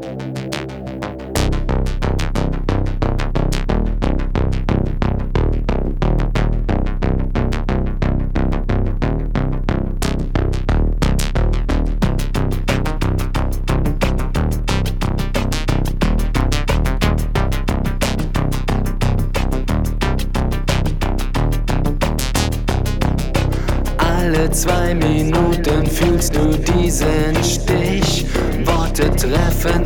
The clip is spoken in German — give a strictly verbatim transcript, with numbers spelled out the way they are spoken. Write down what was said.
Alle zwei Minuten fühlst du diesen Stich. Worte treffen